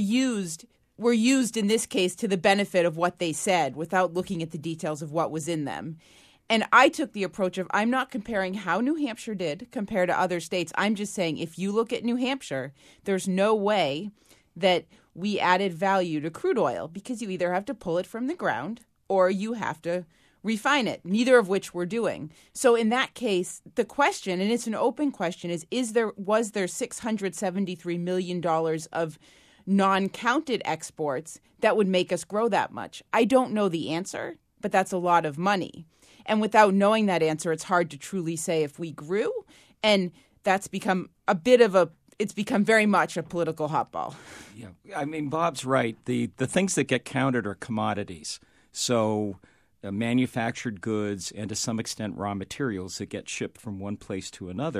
used in this case to the benefit of what they said without looking at the details of what was in them. And I took the approach of I'm not comparing how New Hampshire did compared to other states. I'm just saying if you look at New Hampshire, there's no way that we added value to crude oil because you either have to pull it from the ground or you have to refine it, neither of which we're doing. So in that case, the question, and it's an open question, was there $673 million of non-counted exports that would make us grow that much? I don't know the answer, but that's a lot of money. And without knowing that answer, it's hard to truly say if we grew. And that's become it's become very much a political hotball. Yeah, I mean, Bob's right. The things that get counted are commodities. So manufactured goods and to some extent raw materials that get shipped from one place to another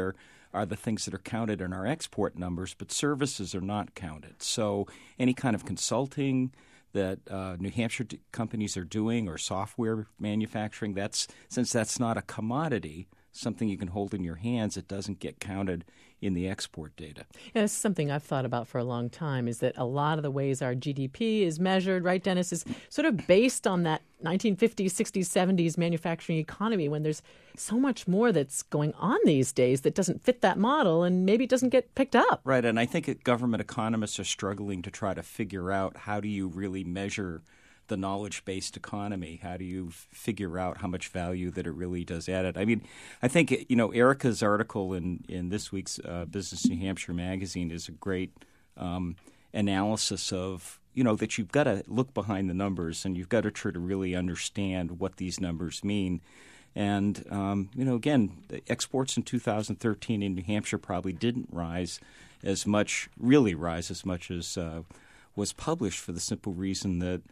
are the things that are counted in our export numbers, but services are not counted. So any kind of consulting that New Hampshire companies are doing or software manufacturing, since that's not a commodity, something you can hold in your hands, it doesn't get counted in the export data. Yeah, this is something I've thought about for a long time, is that a lot of the ways our GDP is measured, right, Dennis, is sort of based on that 1950s, 60s, 70s manufacturing economy, when there's so much more that's going on these days that doesn't fit that model and maybe it doesn't get picked up. Right, and I think government economists are struggling to try to figure out how do you really measure the knowledge-based economy? How do you figure out how much value that it really does add? I mean, I think, Erica's article in this week's Business New Hampshire magazine is a great analysis of, that you've got to look behind the numbers and you've got to try to really understand what these numbers mean. And, again, the exports in 2013 in New Hampshire probably didn't rise as much as was published, for the simple reason that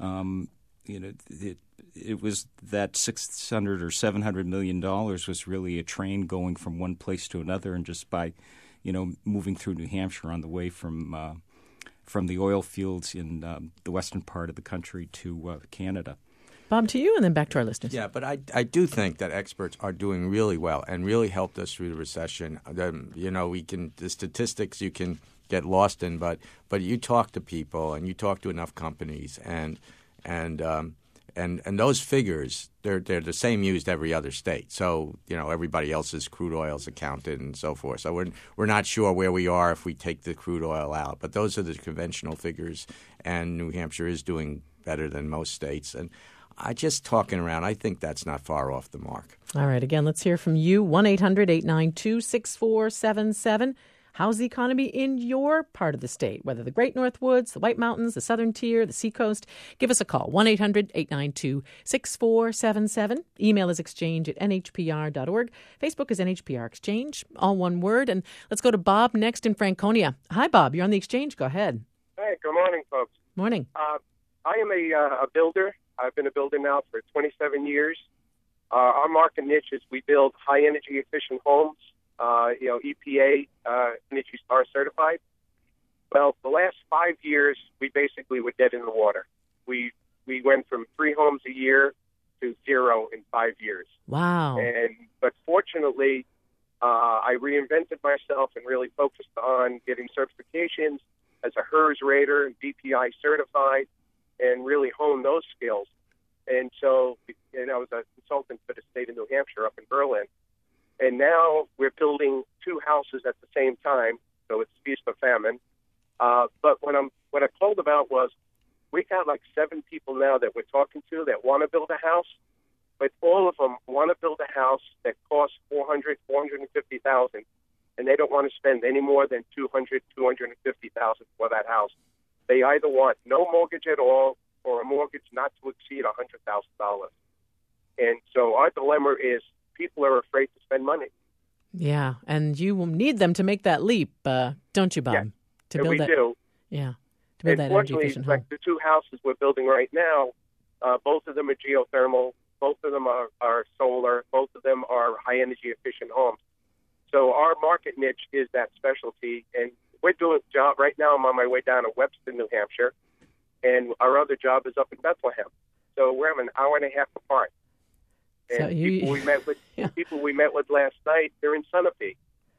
it was that $600 or $700 million was really a train going from one place to another, and just by, moving through New Hampshire on the way from the oil fields in the western part of the country to Canada. Bob, to you, and then back to our listeners. Yeah, but I do think that experts are doing really well and really helped us through the recession. The statistics you can get lost in, but you talk to people and you talk to enough companies, and those figures, they're the same used every other state. So everybody else's crude oil is accounted and so forth. So we're not sure where we are if we take the crude oil out, but those are the conventional figures, and New Hampshire is doing better than most states. And talking around, I think that's not far off the mark. All right, again, let's hear from you. 1-800-892-6477. How's the economy in your part of the state, whether the Great North Woods, the White Mountains, the Southern Tier, the Seacoast? Give us a call, 1-800-892-6477. Email is exchange@nhpr.org. Facebook is NHPR Exchange, all one word. And let's go to Bob next in Franconia. Hi, Bob. You're on the Exchange. Go ahead. Hey, good morning, folks. Morning. I am a builder. I've been a builder now for 27 years. Our market niche is we build high-energy efficient homes. EPA Energy Star certified. Well, the last 5 years, we basically were dead in the water. We went from 3 homes a year to 0 in 5 years. Wow. But fortunately, I reinvented myself and really focused on getting certifications as a HERS rater and BPI certified, and really honed those skills. And so, I was a consultant for the state of New Hampshire up in Berlin. And now we're building 2 houses at the same time, so it's feast or famine. But what I told about was we got like 7 people now that we're talking to that want to build a house, but all of them want to build a house that costs $450,000, and they don't want to spend any more than $250,000 for that house. They either want no mortgage at all or a mortgage not to exceed $100,000. And so our dilemma is, people are afraid to spend money. Yeah, and you will need them to make that leap, don't you, Bob? Yeah, to build that, do. Yeah, to build that energy-efficient home. Like the 2 houses we're building right now, both of them are geothermal, both of them are solar, both of them are high-energy efficient homes. So our market niche is that specialty, and we're doing a job right now. I'm on my way down to Webster, New Hampshire, and our other job is up in Bethlehem. So we're an hour and a half apart. And So people we met with last night, they're in Sunapee.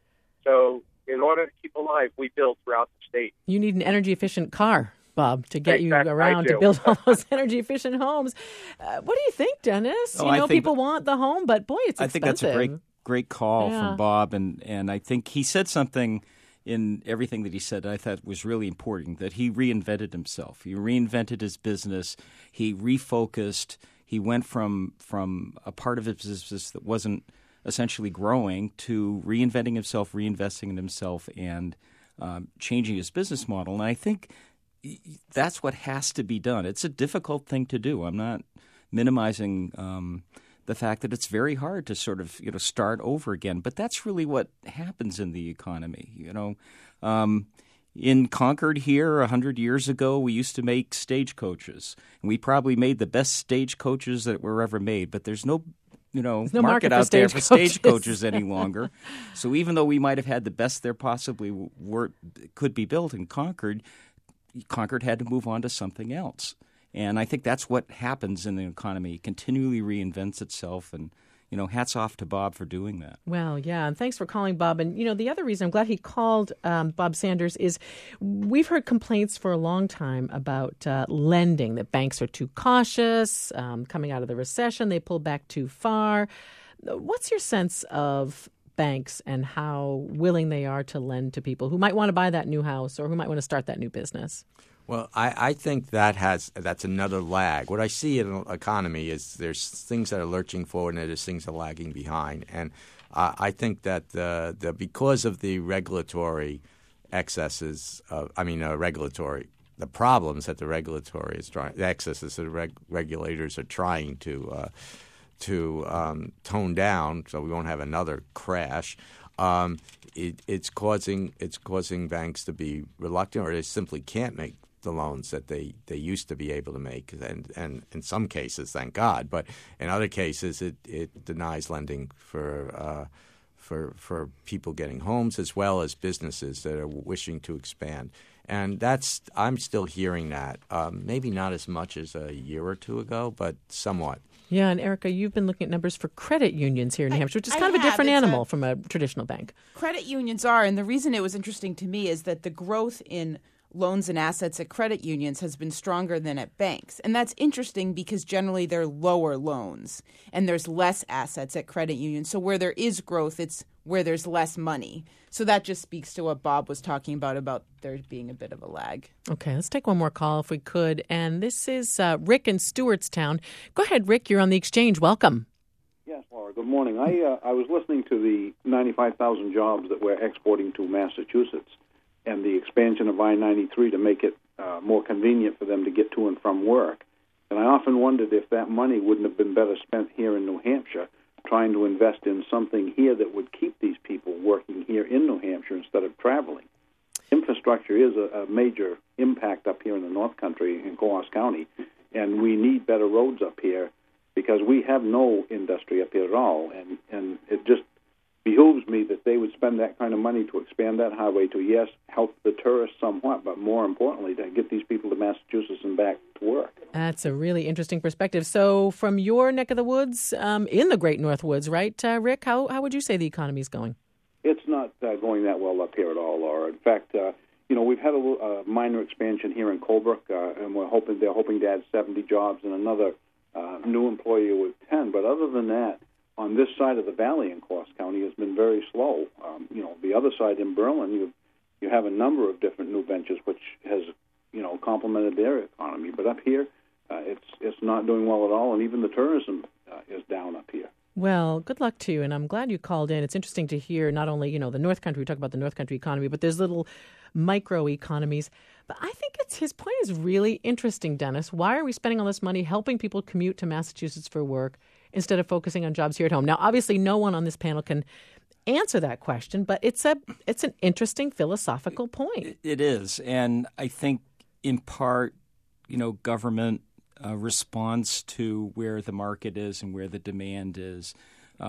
So in order to keep alive, we build throughout the state. You need an energy-efficient car, Bob, to get you Exactly, around to build all those energy-efficient homes. What do you think, Dennis? People want the home, but boy, it's expensive. I think that's a great call from Bob, and I think he said something in everything that he said I thought was really important, that he reinvented himself. He reinvented his business. He refocused. He went from a part of his business that wasn't essentially growing to reinventing himself, reinvesting in himself, and changing his business model. And I think that's what has to be done. It's a difficult thing to do. I'm not minimizing the fact that it's very hard to sort of start over again. But that's really what happens in the economy. In Concord here 100 years ago, we used to make stagecoaches. And we probably made the best stagecoaches that were ever made. But there's no no market out there for stagecoaches any longer. So even though we might have had the best there possibly could be built in Concord had to move on to something else. And I think that's what happens in the economy. It continually reinvents itself, and hats off to Bob for doing that. Well, yeah, and thanks for calling, Bob. And, the other reason I'm glad he called Bob Sanders is we've heard complaints for a long time about lending, that banks are too cautious. Coming out of the recession, they pulled back too far. What's your sense of banks and how willing they are to lend to people who might want to buy that new house or who might want to start that new business? Well, I think that's another lag. What I see in the economy is there's things that are lurching forward and there's things that are lagging behind. And I think that because of the regulatory excesses, the problems that the regulatory is trying, the excesses that the regulators are trying to tone down, so we won't have another crash. It's causing banks to be reluctant, or they simply can't make the loans that they used to be able to make, and in some cases, thank God, but in other cases, it denies lending for people getting homes as well as businesses that are wishing to expand. And I'm still hearing that, maybe not as much as a year or two ago, but somewhat. Yeah, and Erica, you've been looking at numbers for credit unions here in New Hampshire, which is kind of a different animal from a traditional bank. Credit unions are, and the reason it was interesting to me is that the growth in loans and assets at credit unions has been stronger than at banks. And that's interesting because generally they're lower loans and there's less assets at credit unions. So where there is growth, it's where there's less money. So that just speaks to what Bob was talking about there being a bit of a lag. Okay, let's take one more call if we could. And this is Rick in Stewartstown. Go ahead, Rick. You're on the Exchange. Welcome. Yes, Laura. Good morning. I was listening to the 95,000 jobs that we're exporting to Massachusetts and the expansion of I-93 to make it more convenient for them to get to and from work. And I often wondered if that money wouldn't have been better spent here in New Hampshire, trying to invest in something here that would keep these people working here in New Hampshire instead of traveling. Infrastructure is a major impact up here in the North Country in Coos County, and we need better roads up here because we have no industry up here at all, and it just behooves me that they would spend that kind of money to expand that highway to, yes, help the tourists somewhat, but more importantly, to get these people to Massachusetts and back to work. That's a really interesting perspective. So from your neck of the woods, in the Great North Woods, right, Rick, how would you say the economy's going? It's not going that well up here at all, Laura. In fact, we've had a minor expansion here in Colebrook, and they're hoping to add 70 jobs and another new employer with 10. But other than that, on this side of the valley in Coos County has been very slow. The other side in Berlin, you have a number of different new ventures, which has, complemented their economy. But up here, it's not doing well at all, and even the tourism is down up here. Well, good luck to you, and I'm glad you called in. It's interesting to hear not only, the North Country, we talk about the North Country economy, but there's little micro-economies. But I think his point is really interesting, Dennis. Why are we spending all this money helping people commute to Massachusetts for work instead of focusing on jobs here at home? Now, obviously, no one on this panel can answer that question, but it's an interesting philosophical point. It is, and I think in part, government responds to where the market is and where the demand is. The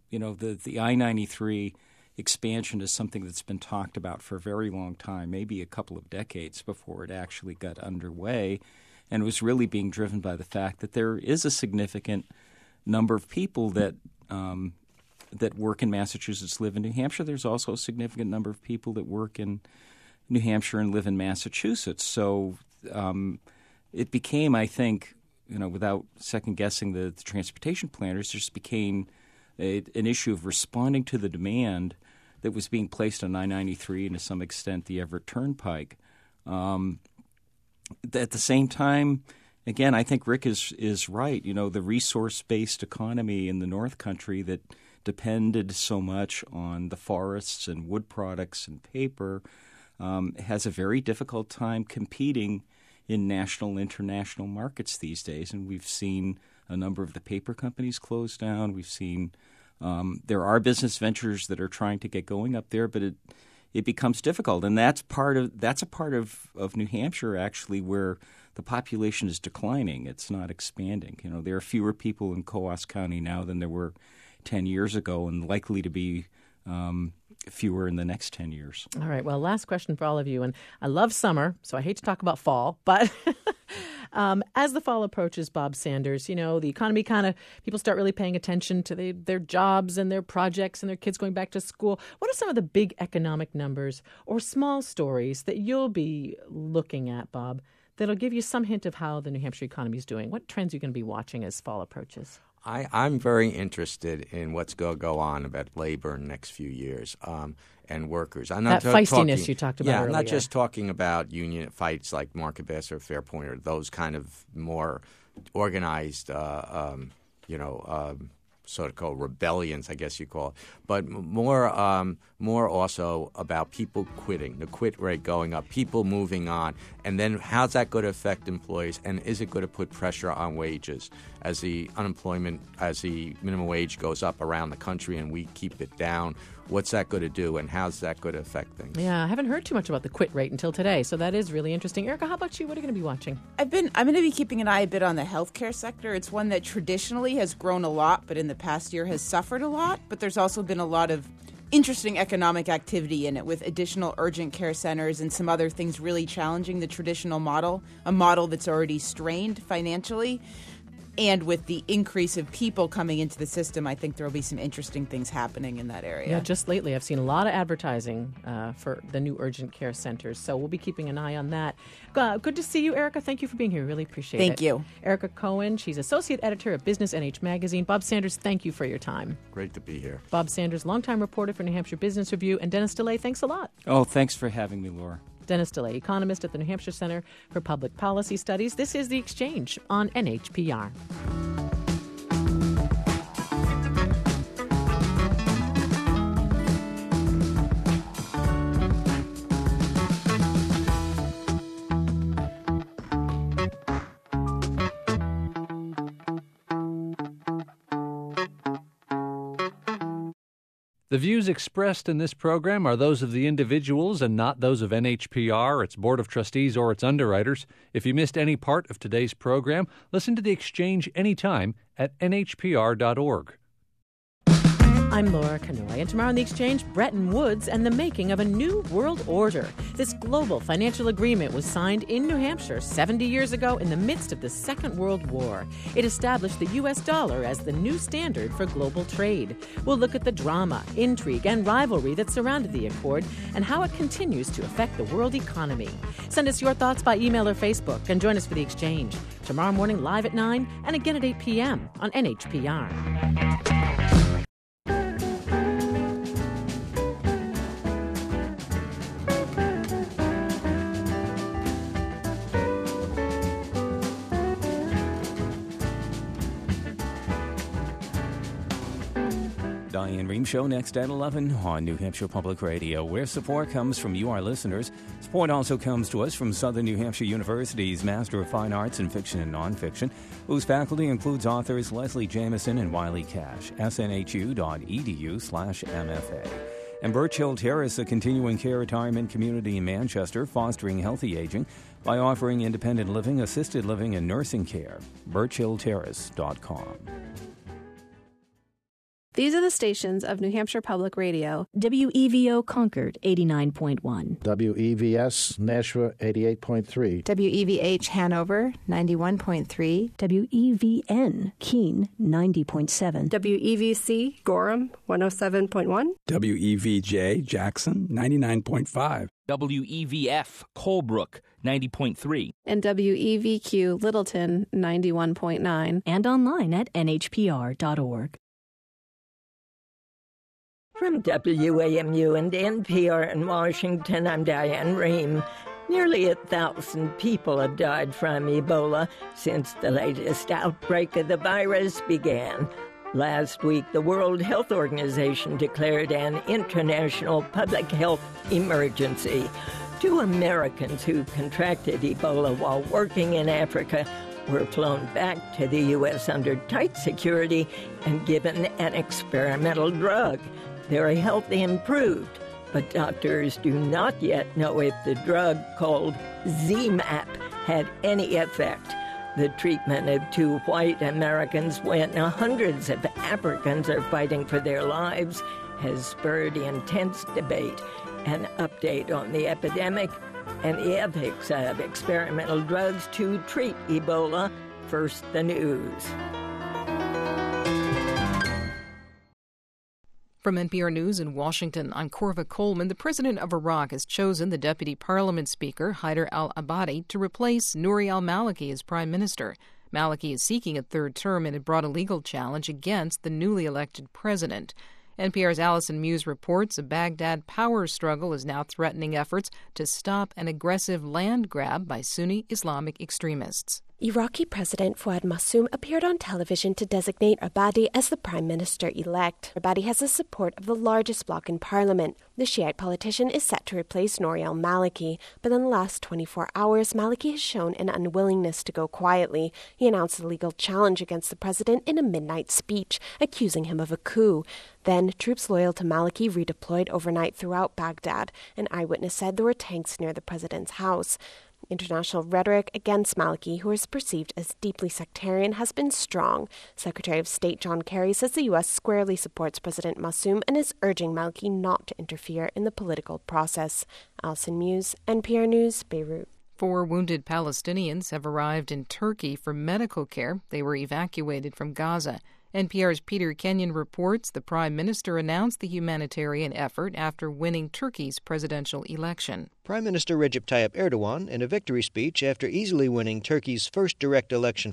I-93 expansion is something that's been talked about for a very long time, maybe a couple of decades before it actually got underway, and was really being driven by the fact that there is a significant number of people that work in Massachusetts live in New Hampshire. There's also a significant number of people that work in New Hampshire and live in Massachusetts. So it became, I think, without second-guessing the transportation planners, just became an issue of responding to the demand that was being placed on I-93 and to some extent the Everett Turnpike. At the same time, again, I think Rick is right. The resource-based economy in the North Country that depended so much on the forests and wood products and paper has a very difficult time competing in national and international markets these days. And we've seen a number of the paper companies close down. We've seen there are business ventures that are trying to get going up there, but it becomes difficult. And that's a part of New Hampshire, actually, where the population is declining. It's not expanding. There are fewer people in Coos County now than there were 10 years ago, and likely to be fewer in the next 10 years. All right. Well, last question for all of you. And I love summer, so I hate to talk about fall, but as the fall approaches, Bob Sanders, the economy people start really paying attention to their jobs and their projects and their kids going back to school. What are some of the big economic numbers or small stories that you'll be looking at, Bob, that'll give you some hint of how the New Hampshire economy is doing? What trends are you going to be watching as fall approaches? I'm very interested in what's going to go on about labor in the next few years and workers. I'm not that feistiness you talked about earlier. I'm not just talking about union fights like Market Basket or Fairpoint or those kind of more organized, so-called rebellions, I guess you call it, but more also about people quitting, the quit rate going up, people moving on, and then how's that going to affect employees, and is it going to put pressure on wages as the minimum wage goes up around the country and we keep it down? What's that going to do, and how's that going to affect things? Yeah, I haven't heard too much about the quit rate until today, so that is really interesting. Erica, how about you? What are you going to be watching? I'm going to be keeping an eye a bit on the healthcare sector. It's one that traditionally has grown a lot, but in the past year has suffered a lot. But there's also been a lot of interesting economic activity in it, with additional urgent care centers and some other things really challenging the traditional model, a model that's already strained financially. And with the increase of people coming into the system, I think there will be some interesting things happening in that area. Yeah, just lately I've seen a lot of advertising for the new urgent care centers. So we'll be keeping an eye on that. Good to see you, Erica. Thank you for being here. Really appreciate it. Thank you. Erica Cohen, she's associate editor of Business NH Magazine. Bob Sanders, thank you for your time. Great to be here. Bob Sanders, longtime reporter for New Hampshire Business Review. And Dennis DeLay, thanks a lot. Oh, thanks for having me, Laura. Dennis DeLay, economist at the New Hampshire Center for Public Policy Studies. This is The Exchange on NHPR. The views expressed in this program are those of the individuals and not those of NHPR, its Board of Trustees, or its underwriters. If you missed any part of today's program, listen to The Exchange anytime at nhpr.org. I'm Laura Canoy, and tomorrow on The Exchange, Bretton Woods and the making of a new world order. This global financial agreement was signed in New Hampshire 70 years ago in the midst of the Second World War. It established the U.S. dollar as the new standard for global trade. We'll look at the drama, intrigue, and rivalry that surrounded the accord and how it continues to affect the world economy. Send us your thoughts by email or Facebook and join us for The Exchange tomorrow morning live at 9 and again at 8 p.m. on NHPR. Diane Rehm Show next at 11 on New Hampshire Public Radio, where support comes from you, our listeners. Support also comes to us from Southern New Hampshire University's Master of Fine Arts in Fiction and Nonfiction, whose faculty includes authors Leslie Jameson and Wiley Cash, snhu.edu/MFA. And Birch Hill Terrace, a continuing care retirement community in Manchester, fostering healthy aging by offering independent living, assisted living, and nursing care. birchhillterrace.com. These are the stations of New Hampshire Public Radio. WEVO Concord, 89.1. WEVS Nashua, 88.3. WEVH Hanover, 91.3. WEVN Keene, 90.7. WEVC Gorham, 107.1. WEVJ Jackson, 99.5. WEVF Colebrook, 90.3. And WEVQ Littleton, 91.9. And online at nhpr.org. From WAMU and NPR in Washington, I'm Diane Rehm. Nearly 1,000 people have died from Ebola since the latest outbreak of the virus began. Last week, the World Health Organization declared an international public health emergency. 2 Americans who contracted Ebola while working in Africa were flown back to the U.S. under tight security and given an experimental drug. Their health improved, but doctors do not yet know if the drug called ZMapp had any effect. The treatment of 2 white Americans when hundreds of Africans are fighting for their lives has spurred intense debate. An update on the epidemic and the ethics of experimental drugs to treat Ebola. First, the news. From NPR News in Washington, I'm Korva Coleman. The president of Iraq has chosen the deputy parliament speaker, Haider al-Abadi, to replace Nouri al-Maliki as prime minister. Maliki is seeking a third term and had brought a legal challenge against the newly elected president. NPR's Allison Muse reports a Baghdad power struggle is now threatening efforts to stop an aggressive land grab by Sunni Islamic extremists. Iraqi President Fuad Massoum appeared on television to designate Abadi as the prime minister-elect. Abadi has the support of the largest bloc in parliament. The Shiite politician is set to replace Nouri al-Maliki, but in the last 24 hours, Maliki has shown an unwillingness to go quietly. He announced a legal challenge against the president in a midnight speech, accusing him of a coup. Then, troops loyal to Maliki redeployed overnight throughout Baghdad. An eyewitness said there were tanks near the president's house. International rhetoric against Maliki, who is perceived as deeply sectarian, has been strong. Secretary of State John Kerry says the U.S. squarely supports President Massoum and is urging Maliki not to interfere in the political process. Allison Muse, NPR News, Beirut. 4 wounded Palestinians have arrived in Turkey for medical care. They were evacuated from Gaza. NPR's Peter Kenyon reports the Prime Minister announced the humanitarian effort after winning Turkey's presidential election. Prime Minister Recep Tayyip Erdogan, in a victory speech after easily winning Turkey's first direct election